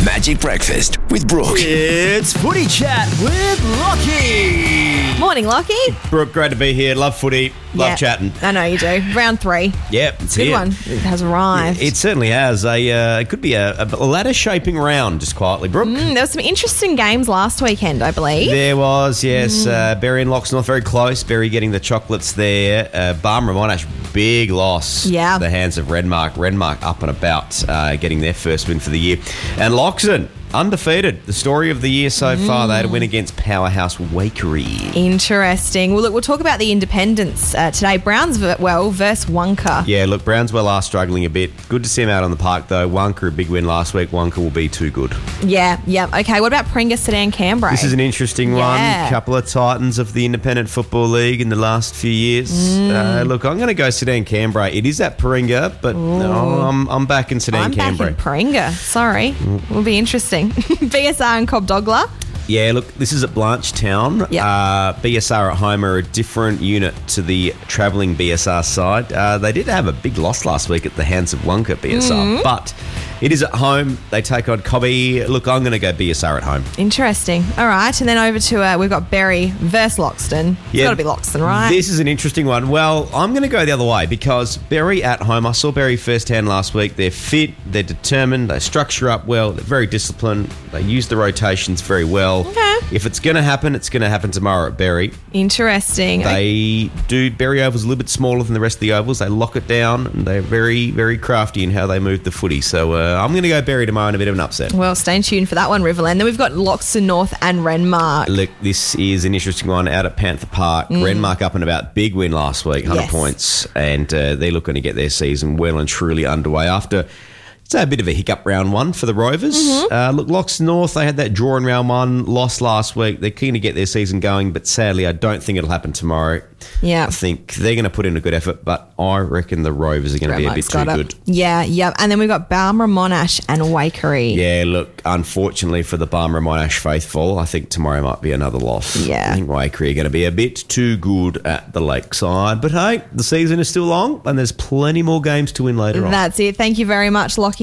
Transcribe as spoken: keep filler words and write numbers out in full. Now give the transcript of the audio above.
Magic Breakfast with Brooke. It's Footy Chat with Lockie. Morning, Lockie. Brooke, great to be here. Love footy. Love Yeah, chatting. I know you do. Round three. Yep, it's Good here. one. It has arrived. It certainly has. A, uh, it could be a, a ladder-shaping round, just quietly, Brooke. Mm, there were some interesting games last weekend, I believe. There was, yes. Uh, Berry and Loxnorth very close. Berry getting the chocolates there. Uh, Barmera Monash, big loss. Yeah. The hands of Renmark. Renmark up and about, uh, getting their first win for the year. And Loxon, undefeated. The story of the year so far. They had a win against Powerhouse Wakery. Interesting. Well, look, we'll talk about the independents uh, today. Brownswell versus Wonka. Yeah, look, Brownswell are struggling a bit. Good to see them out on the park, though. Wonka, a big win last week. Wonka will be too good. Yeah, yeah. Okay, what about Pringa, Sedan, Canberra? This is an interesting Yeah. one. Couple of titans of the Independent Football League in the last few years. Mm. Uh, look, I'm going to go Sedan Canberra. It is at Paringa, but no, I'm, I'm back in Sedan I'm Canberra. back in Pringa. Sorry. Will be interesting. B S R and Cobb Dogler. Yeah, look, this is at Blanchetown. Yep. Uh, B S R at home are a different unit to the travelling B S R side. Uh, they did have a big loss last week at the hands of Wonka B S R, Mm. but it is at home. They take on Cobby. Look, I'm going to go B S R at home. Interesting. All right, and then over to, uh, we've got Berry versus Loxton. It's Yeah, got to be Loxton, right? This is an interesting one. Well, I'm going to go the other way because Berry at home, I saw Berry firsthand last week. They're fit, they're determined, they structure up well, they're very disciplined, they use the rotations very well. Okay. If it's going to happen, it's going to happen tomorrow at Berry. Interesting. They do, Berry Oval's a little bit smaller than the rest of the ovals. They lock it down and they're very, very crafty in how they move the footy. So uh, I'm going to go Berry tomorrow in a bit of an upset. Well, stay tuned for that one, Riverland. Then we've got Loxton North and Renmark. Look, this is an interesting one out at Panther Park. Renmark up and about, big win last week, one hundred Yes. points, and uh, they're looking to get their season well and truly underway after it's a bit of a hiccup round one for the Rovers. Uh, look, Lox North, they had that draw in round one, lost last week. They're keen to get their season going, but sadly, I don't think it'll happen tomorrow. Yeah. I think they're going to put in a good effort, but I reckon the Rovers are going to be a bit Renmark's too got it. good. Yeah, yeah. And then we've got Balmer Monash and Wakery. Yeah, look, unfortunately for the Barmera Monash faithful, I think tomorrow might be another loss. Yeah. I think Wakery are going to be a bit too good at the lakeside. But hey, the season is still long and there's plenty more games to win later on. That's it. Thank you very much, Lockie.